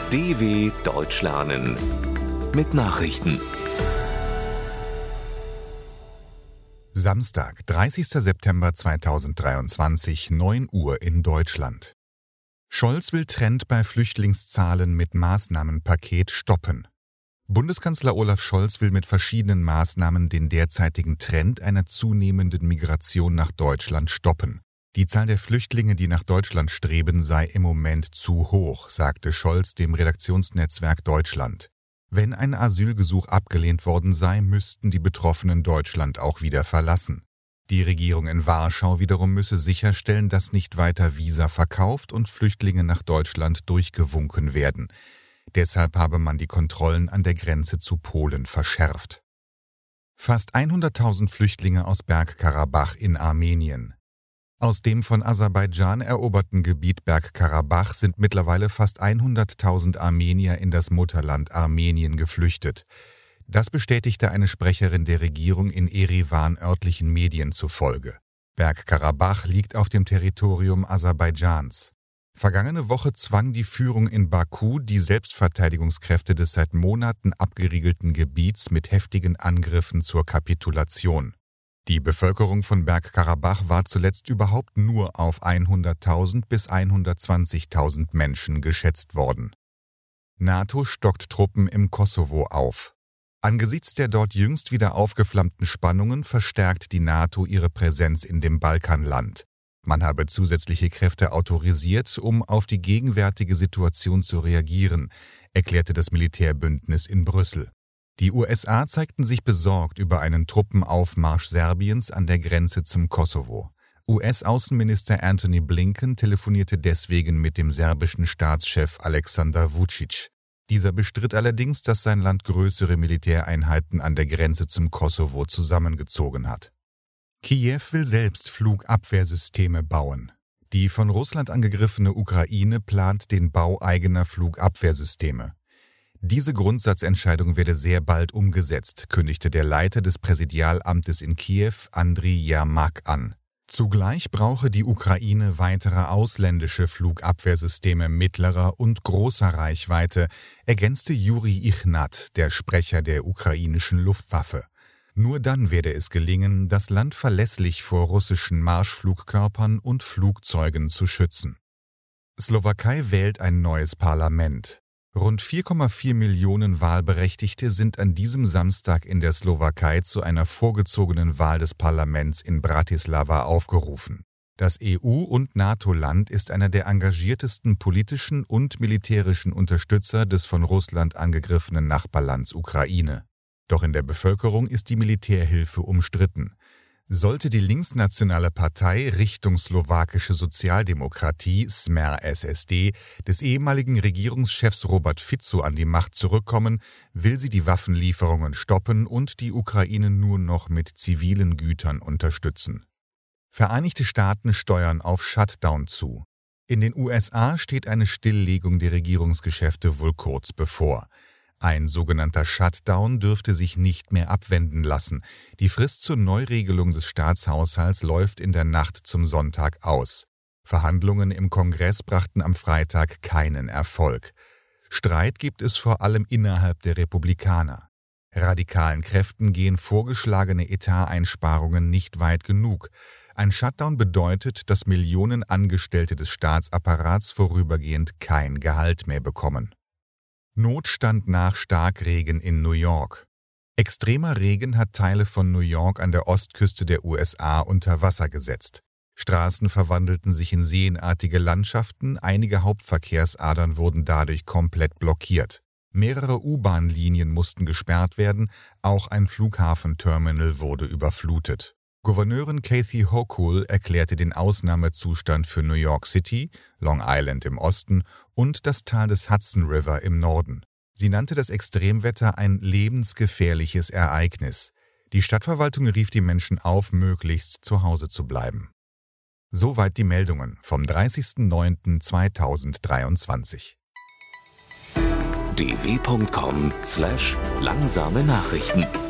DW Deutsch lernen mit Nachrichten. Samstag, 30. September 2023, 9 Uhr in Deutschland. Scholz will Trend bei Flüchtlingszahlen mit Maßnahmenpaket stoppen. Bundeskanzler Olaf Scholz will mit verschiedenen Maßnahmen den derzeitigen Trend einer zunehmenden Migration nach Deutschland stoppen. Die Zahl der Flüchtlinge, die nach Deutschland streben, sei im Moment zu hoch, sagte Scholz dem Redaktionsnetzwerk Deutschland. Wenn ein Asylgesuch abgelehnt worden sei, müssten die Betroffenen Deutschland auch wieder verlassen. Die Regierung in Warschau wiederum müsse sicherstellen, dass nicht weiter Visa verkauft und Flüchtlinge nach Deutschland durchgewunken werden. Deshalb habe man die Kontrollen an der Grenze zu Polen verschärft. Fast 100.000 Flüchtlinge aus Bergkarabach in Armenien. Aus dem von Aserbaidschan eroberten Gebiet Bergkarabach sind mittlerweile fast 100.000 Armenier in das Mutterland Armenien geflüchtet. Das bestätigte eine Sprecherin der Regierung in Erivan örtlichen Medien zufolge. Bergkarabach liegt auf dem Territorium Aserbaidschans. Vergangene Woche zwang die Führung in Baku die Selbstverteidigungskräfte des seit Monaten abgeriegelten Gebiets mit heftigen Angriffen zur Kapitulation. Die Bevölkerung von Bergkarabach war zuletzt überhaupt nur auf 100.000 bis 120.000 Menschen geschätzt worden. NATO stockt Truppen im Kosovo auf. Angesichts der dort jüngst wieder aufgeflammten Spannungen verstärkt die NATO ihre Präsenz in dem Balkanland. Man habe zusätzliche Kräfte autorisiert, um auf die gegenwärtige Situation zu reagieren, erklärte das Militärbündnis in Brüssel. Die USA zeigten sich besorgt über einen Truppenaufmarsch Serbiens an der Grenze zum Kosovo. US-Außenminister Antony Blinken telefonierte deswegen mit dem serbischen Staatschef Aleksandar Vučić. Dieser bestritt allerdings, dass sein Land größere Militäreinheiten an der Grenze zum Kosovo zusammengezogen hat. Kiew will selbst Flugabwehrsysteme bauen. Die von Russland angegriffene Ukraine plant den Bau eigener Flugabwehrsysteme. Diese Grundsatzentscheidung werde sehr bald umgesetzt, kündigte der Leiter des Präsidialamtes in Kiew, Andriy Yermak, an. Zugleich brauche die Ukraine weitere ausländische Flugabwehrsysteme mittlerer und großer Reichweite, ergänzte Juri Ichnat, der Sprecher der ukrainischen Luftwaffe. Nur dann werde es gelingen, das Land verlässlich vor russischen Marschflugkörpern und Flugzeugen zu schützen. Slowakei wählt ein neues Parlament. Rund 4,4 Millionen Wahlberechtigte sind an diesem Samstag in der Slowakei zu einer vorgezogenen Wahl des Parlaments in Bratislava aufgerufen. Das EU- und NATO-Land ist einer der engagiertesten politischen und militärischen Unterstützer des von Russland angegriffenen Nachbarlands Ukraine. Doch in der Bevölkerung ist die Militärhilfe umstritten. Sollte die linksnationale Partei Richtung slowakische Sozialdemokratie Smer-SSD des ehemaligen Regierungschefs Robert Fico an die Macht zurückkommen, will sie die Waffenlieferungen stoppen und die Ukraine nur noch mit zivilen Gütern unterstützen. Vereinigte Staaten steuern auf Shutdown zu. In den USA steht eine Stilllegung der Regierungsgeschäfte wohl kurz bevor. Ein sogenannter Shutdown dürfte sich nicht mehr abwenden lassen. Die Frist zur Neuregelung des Staatshaushalts läuft in der Nacht zum Sonntag aus. Verhandlungen im Kongress brachten am Freitag keinen Erfolg. Streit gibt es vor allem innerhalb der Republikaner. Radikalen Kräften gehen vorgeschlagene Etateinsparungen nicht weit genug. Ein Shutdown bedeutet, dass Millionen Angestellte des Staatsapparats vorübergehend kein Gehalt mehr bekommen. Notstand nach Starkregen in New York. Extremer Regen hat Teile von New York an der Ostküste der USA unter Wasser gesetzt. Straßen verwandelten sich in seenartige Landschaften, einige Hauptverkehrsadern wurden dadurch komplett blockiert. Mehrere U-Bahn-Linien mussten gesperrt werden, auch ein Flughafenterminal wurde überflutet. Gouverneurin Kathy Hochul erklärte den Ausnahmezustand für New York City, Long Island im Osten und das Tal des Hudson River im Norden. Sie nannte das Extremwetter ein lebensgefährliches Ereignis. Die Stadtverwaltung rief die Menschen auf, möglichst zu Hause zu bleiben. Soweit die Meldungen vom 30.09.2023. dw.com/langsame Nachrichten